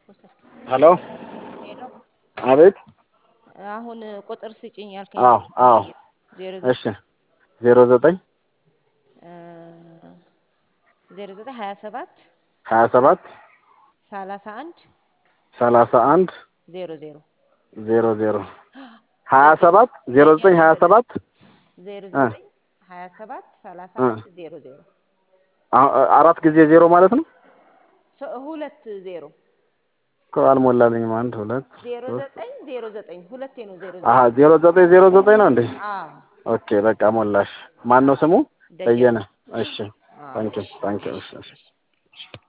ሄሎ ሄሎ አቤት አሁን ቁጥር ስጪኝ ያልከኝ አዎ እሺ 09 09 27 27 31 31 00 00 ዘጠኝ 27 09 27 09 27 31 00 አራት ጊዜ ዜሮ ማለት ነው ሁለት ዜሮ አልሞላልኝም አንድ ሁለት 09 ሁለቴ ነው 0909 ነው እንዴ አዎ ኦኬ በቃ ሞላሽ ማን ነው ስሙ በየነ ደየነች እሺ አዎ ታንኪ እሺ ታንኪ እሺ እሺ እሺ